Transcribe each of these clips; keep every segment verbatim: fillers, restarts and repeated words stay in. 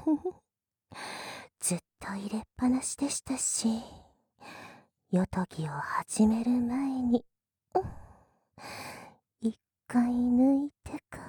ずっと入れっぱなしでしたし、よとぎを始める前に、一回抜いてから、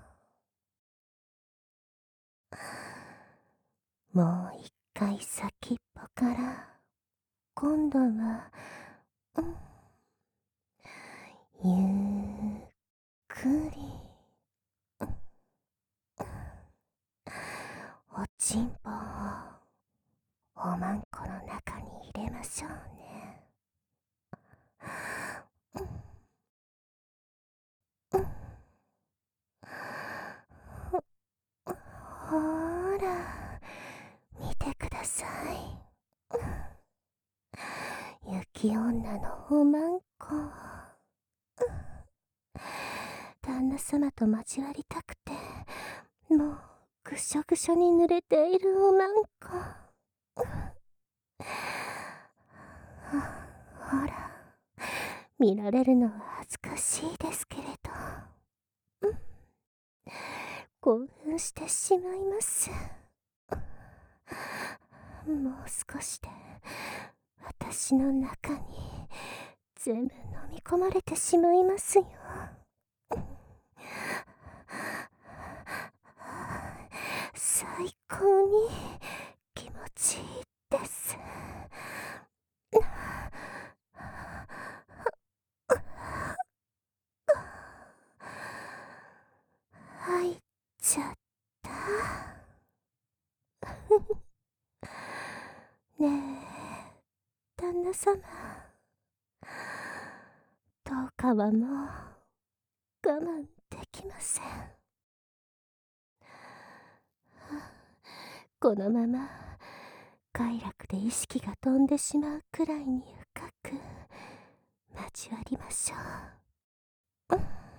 もう一回先っぽから、今度は、ゆっくり、おちんぽをおまんこの中に入れましょうね。ほーら、見てください。雪女のおまんこ。旦那様と交わりたくて、もうぐしょぐしょに濡れているおまんこ。ほら、見られるのは恥ずかしいですけれど、興奮してしまいます。もう少しで私の中に全部飲み込まれてしまいますよ。最高に気持ちいいです。入っちゃった。ねえ、旦那様。どうかはもう我慢できません。このまま快楽で意識が飛んでしまうくらいに深く交わりましょう。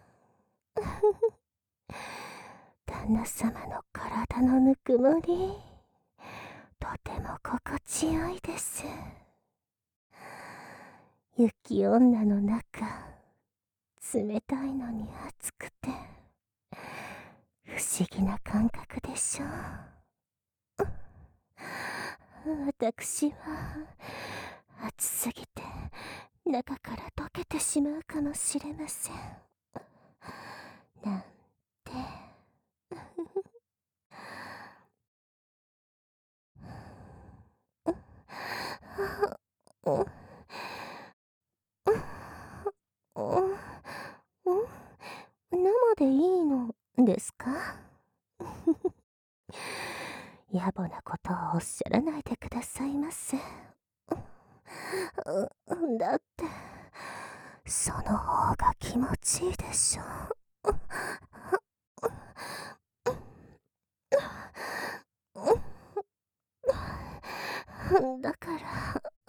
旦那様の体のぬくもり、とても心地よいです。雪女の中、冷たいのに熱くて不思議な感覚でしょう。私は暑すぎて中から溶けてしまうかもしれません。なんて。生でいいのですか？野暮なことをおっしゃらないでくださいませ。だって、その方が気持ちいいでしょ。だから、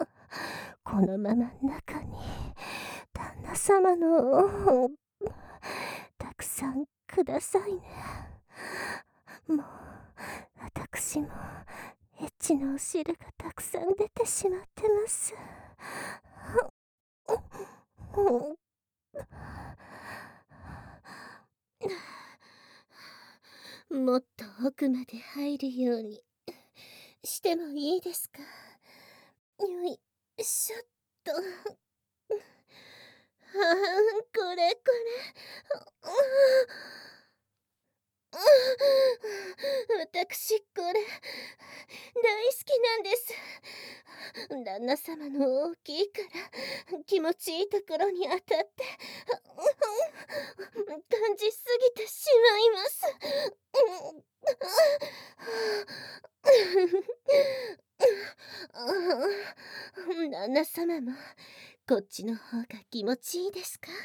このまま中に旦那様のたくさんくださいね。もう私もエッチなお汁がたくさん出てしまってます。もっと奥まで入るようにしてもいいですか？よいしょっと。ああ、これこれ。私これ大好きなんです。旦那様の大きいから気持ちいいところに当たって感じすぎてしまいます。旦那様もこっちの方が気持ちいいですか？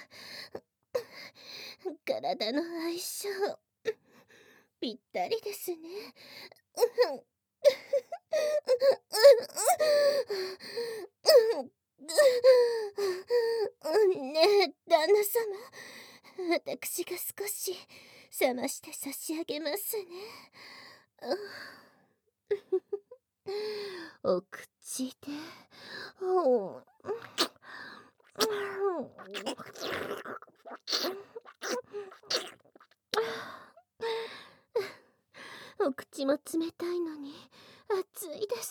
体の相性ぴったりですね。ねえ、旦那様、私が少し冷まして差し上げますね。お口で、うんお口も冷たいのに熱いです。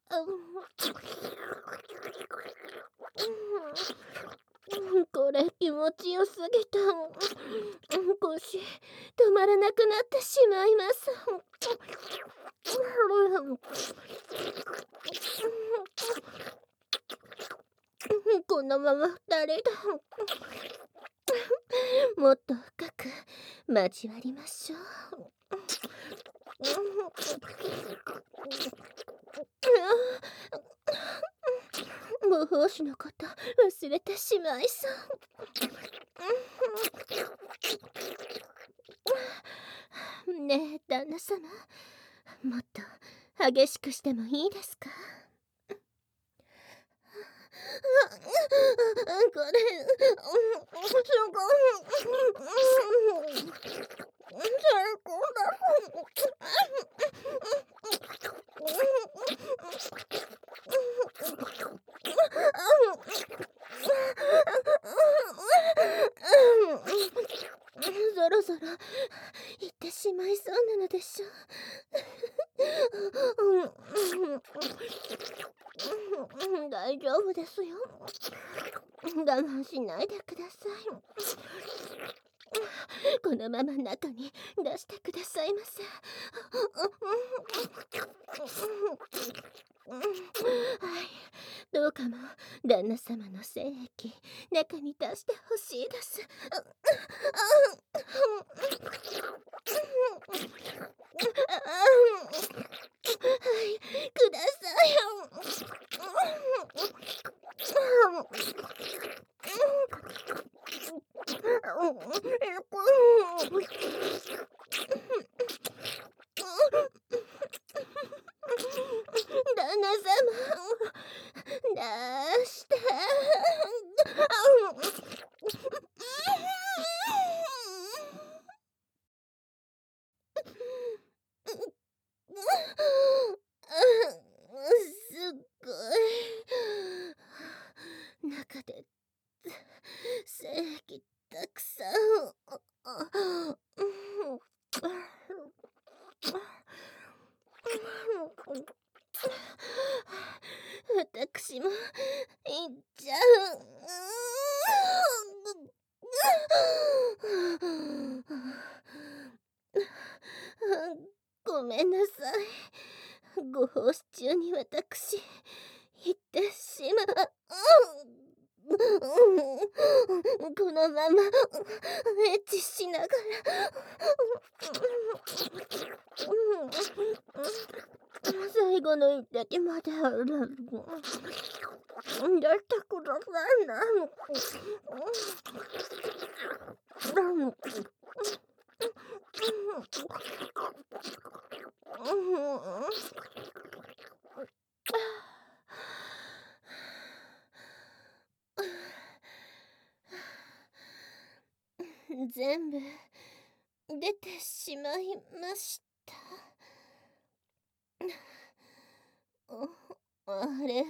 うん、これ気持ちよすぎた。腰止まらなくなってしまいます。このまま二人でもっと深く交わりましょう。ご奉仕のこと忘れてしまいそう。ねえ旦那様、もっと激しくしてもいいですか？これすごい最高だ。そろそろ行ってしまいそうなのでしょう。大丈夫ですよ。我慢しないでください。このまま中に出してくださいませ。はい、どうかも旦那様の精液中に出してほしいです。はい、ください。旦那様、出して。すっごい中で精液たくさん。私も行っちゃう。ごめんなさい。ご奉仕中に私行ってしまう。このままエッチしながら最後の一滴まで出してくださいな。全部出てしまいました。あれあれ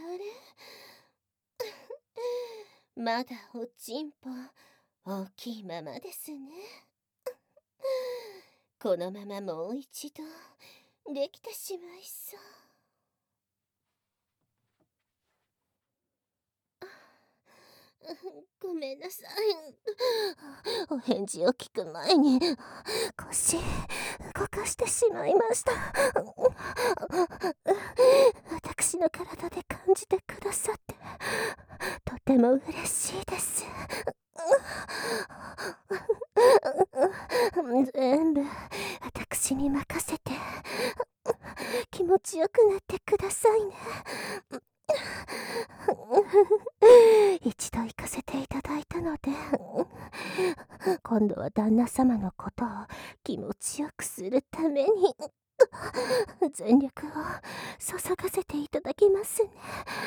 まだおちんぽ大きいままですね。このままもう一度できてしまいそう。ごめんなさい。お返事を聞く前に腰動かしてしまいました。私の体で感じてくださってとても嬉しいです。全部私に任せて気持ちよくなってくださいね。一度行かせていただいたので今度は旦那様のことを気持ちよくするために全力を注がせていただきますね。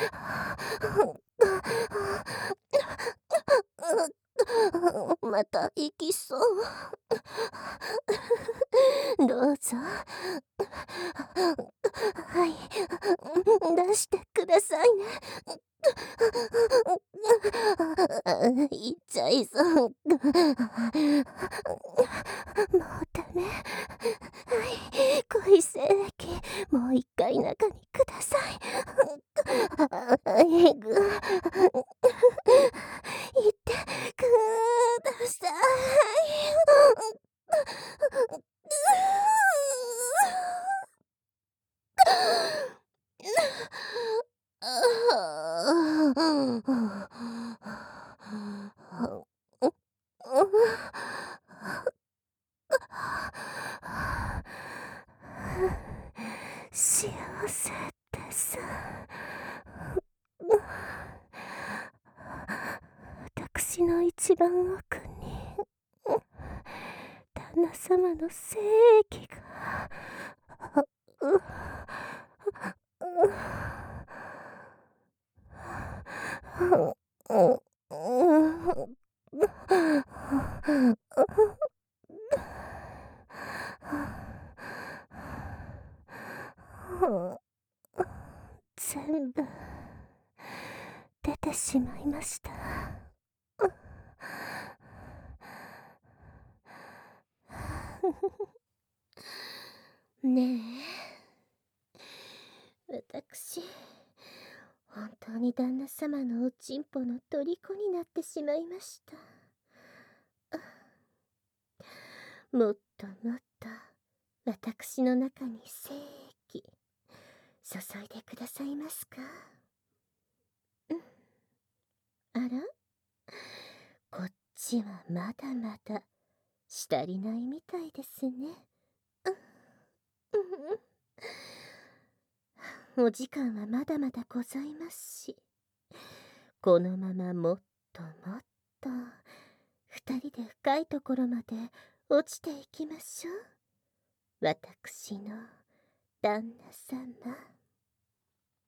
また行きそう。どうぞ。はい、出してくださいね。行っちゃいそう。もうダメ。はい、恋一番奥に旦那様の精液が。うう全部出てしまいました。ねえ、私本当に旦那様のおちんぽの虜になってしまいました。もっともっと私の中に精液注いでくださいますか。あら、こっちはまだまだしたりないみたいですね。お時間はまだまだございますし、このままもっともっと二人で深いところまで落ちていきましょう。私の旦那様。